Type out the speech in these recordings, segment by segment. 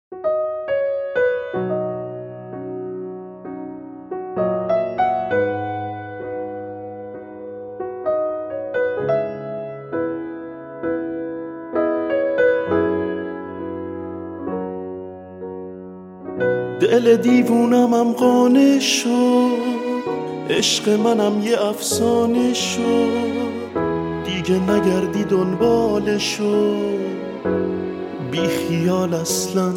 دل دیوونمم قانع شد، عشق منم یه افسانه شد، دیگه نگردی دنبالشو، بی خیال اصلا.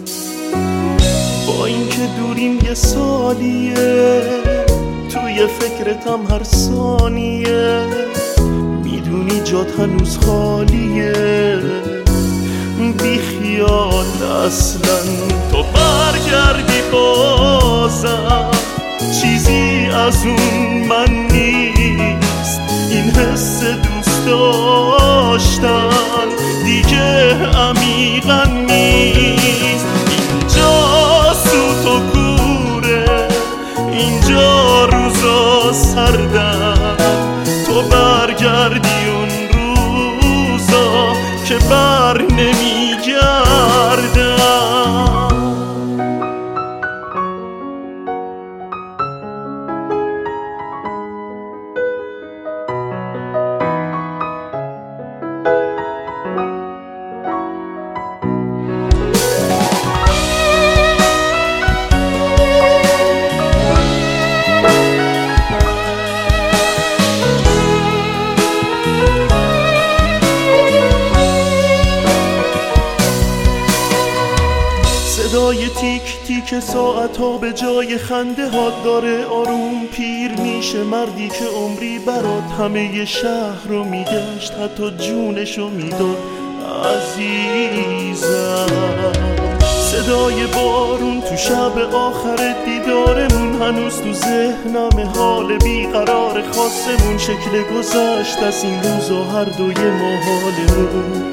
با اینکه دوریم یه سالیه، توی فکرتم هر ثانیه، میدونی جات هنوز خالیه، بی خیال اصلا. تو برگردی بازم، چیزی از اون من نیست، این حس دوست داشتن دیگه عمیقا نیست. اینجا سوت و کوره، اینجا روزا سردن، تو برگردی اون روزا که بر نمیگردن. صدای تیک تیک ساعت ها به جای خنده ها داره آروم پیر میشه. مردی که عمری برات همه شهر رو میگشت، حتی جونشو میداد عزیزم. صدای بارون تو شب آخر دیدارمون هنوز تو ذهنم، حال بیقرار خاصمون، شکل گذشت از این روزا هر دوی محالمون.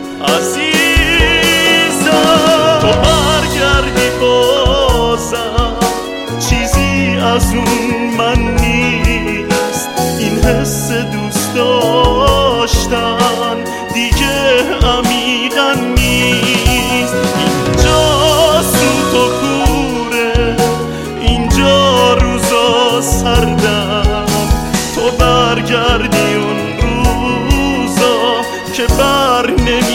عزیزم تو برگردی بازم، چیزی از اون من نیست، این حس دوست داشتن دیگه عمیقا نیست. اینجا سوت و کوره، اینجا روزا سردن، تو برگردی اون روزا که بر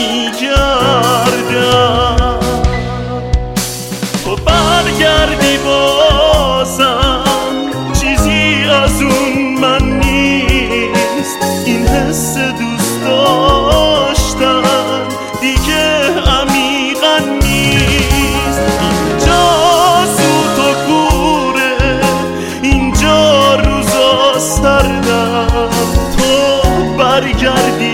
نمیگردن. تو برگردی بازم، چیزی از اون من نیست، این حس دوست داشتن دیگه عمیقا نیست. اینجا سوت و کوره، اینجا روزا سردن، تو برگردی